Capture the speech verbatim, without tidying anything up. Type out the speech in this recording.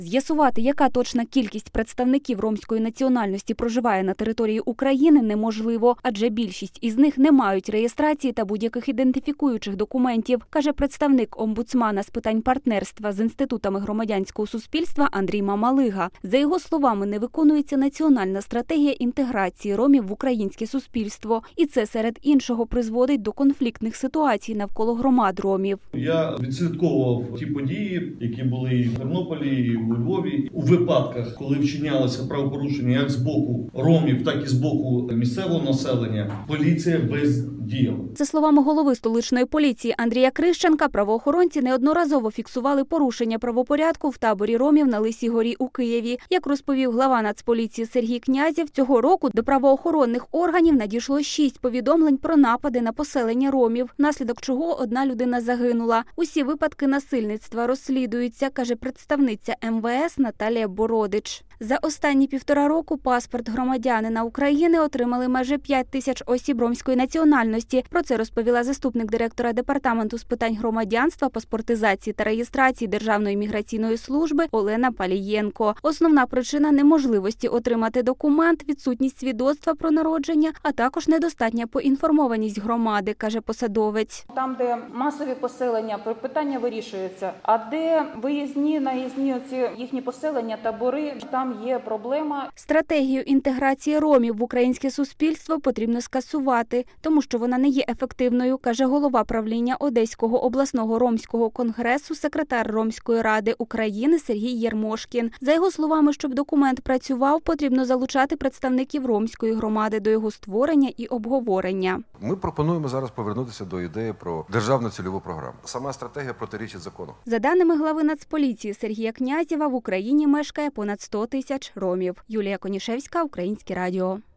З'ясувати, яка точна кількість представників ромської національності проживає на території України, неможливо, адже більшість із них не мають реєстрації та будь-яких ідентифікуючих документів, каже представник омбудсмана з питань партнерства з інститутами громадянського суспільства Андрій Мамалига. За його словами, не виконується національна стратегія інтеграції ромів в українське суспільство. І це, серед іншого, призводить до конфліктних ситуацій навколо громад ромів. Я відслідковував ті події, які були і в Тернополі, і у Львові. У випадках, коли вчинялися правопорушення як з боку ромів, так і з боку місцевого населення, поліція бездіяла. За словами голови столичної поліції Андрія Крищенка, правоохоронці неодноразово фіксували порушення правопорядку в таборі ромів на Лисій горі у Києві. Як розповів глава Нацполіції Сергій Князєв, цього року до правоохоронних органів надійшло шість повідомлень про напади на поселення ромів, внаслідок чого одна людина загинула. Усі випадки насильництва розслідуються, каже представниця ем ве ес Наталія Бородич. За останні півтора року паспорт громадянина України отримали майже п'ять тисяч осіб ромської національності. Про це розповіла заступник директора департаменту з питань громадянства, паспортизації та реєстрації Державної міграційної служби Олена Палієнко. Основна причина неможливості отримати документ – відсутність свідоцтва про народження, а також недостатня поінформованість громади, каже посадовець. Там, де масові поселення, питання вирішуються, а де виїзні, наїзні оці їхні поселення, табори, там є проблема. Стратегію інтеграції ромів в українське суспільство потрібно скасувати, тому що вона не є ефективною, каже голова правління Одеського обласного ромського конгресу, секретар Ромської ради України Сергій Єрмошкін. За його словами, щоб документ працював, потрібно залучати представників ромської громади до його створення і обговорення. Ми пропонуємо зараз повернутися до ідеї про державну цільову програму. Сама стратегія протирічить закону. За даними глави Нацполіції Сергія Князєва, в Україні мешкає понад сто тисяч ромів. Юлія Конішевська, Українське радіо.